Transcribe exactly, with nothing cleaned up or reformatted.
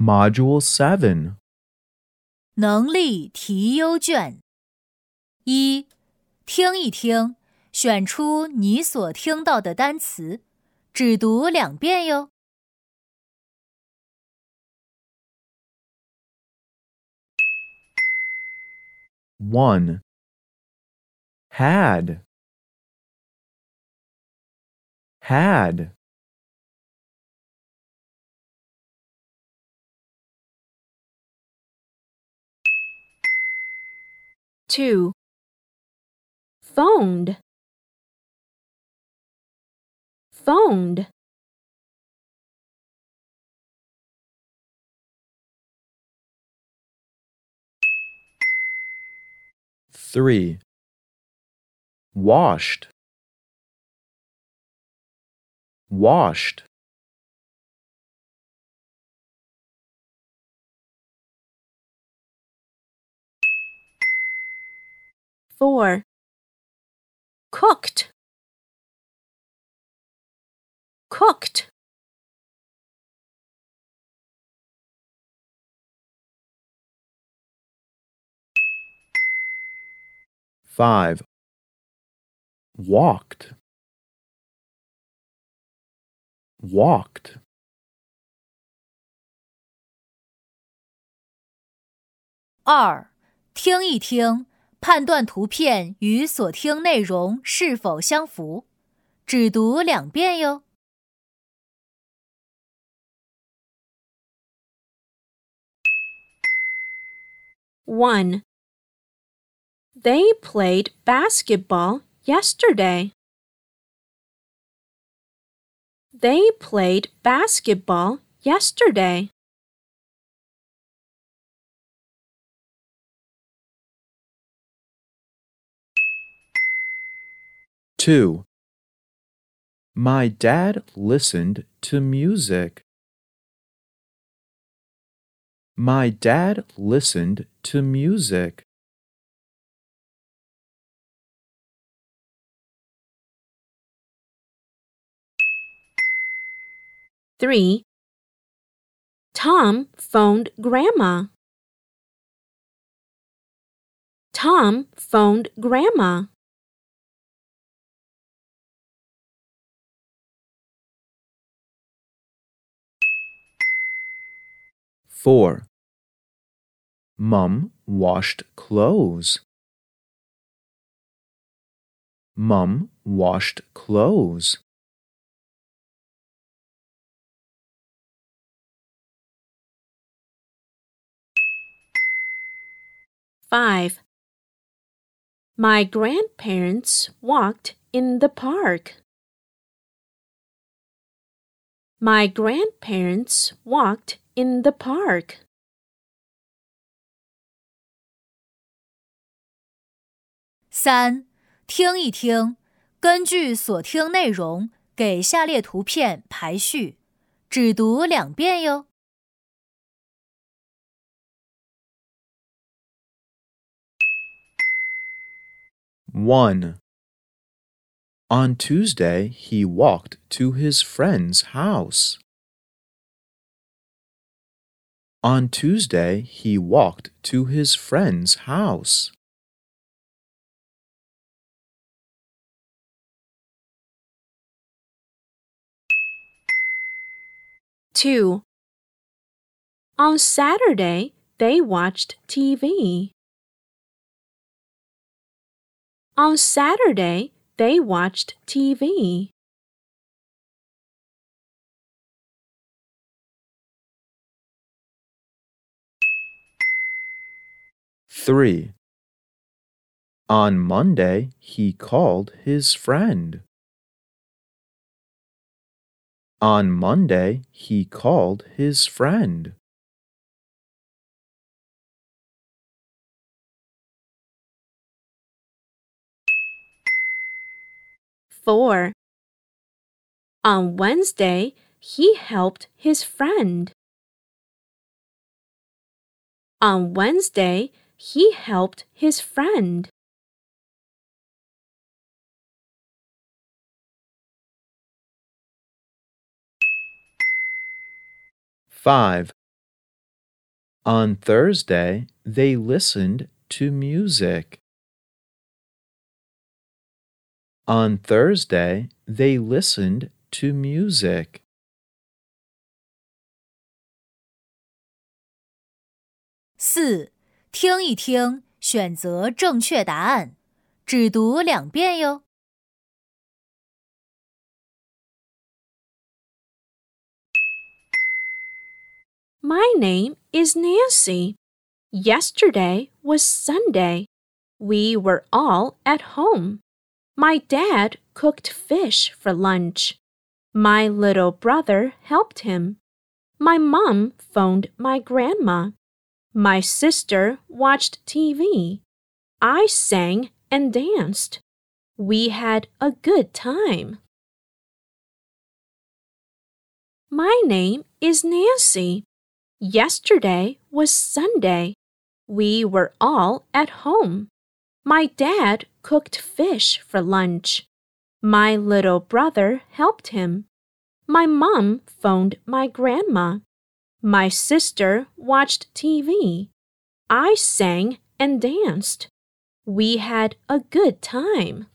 Module seven. 能力题优卷一，听一听，选出你所听到的单词，只读两遍哟。 one. Had. Had. Two. Phoned. Phoned. three. Washed. Washed. Four. Cooked. Cooked. five. Walked. Walked. 二，听一听，判断图片与所听内容是否相符，只读两遍哟。 One. They played basketball yesterday. They played basketball yesterday. two. My dad listened to music. My dad listened to music. Three. Tom phoned Grandma. Tom phoned Grandma. four. Mum washed clothes. Mum washed clothes. Five. My grandparents walked in the park. My grandparents walked in the park. 三，听一听，根据所听内容给下列图片排序，只读两遍哟。 one. On Tuesday, he walked to his friend's house. On Tuesday, he walked to his friend's house. Two. On Saturday, they watched T V. On Saturday, they watched T V. three. On Monday, he called his friend. On Monday, he called his friend. Four. On Wednesday, he helped his friend. On Wednesday, he helped his friend. five. On Thursday, they listened to music. On Thursday, they listened to music. 四，听一听，选择正确答案，只读两遍哟。 My name is Nancy. Yesterday was Sunday. We were all at home. My dad cooked fish for lunch. My little brother helped him. My mom phoned my grandma. My sister watched T V. I sang and danced. We had a good time. My name is Nancy. Yesterday was Sunday. We were all at home. My dad cooked fish for lunch. My little brother helped him. My mom phoned my grandma. My sister watched T V. I sang and danced. We had a good time.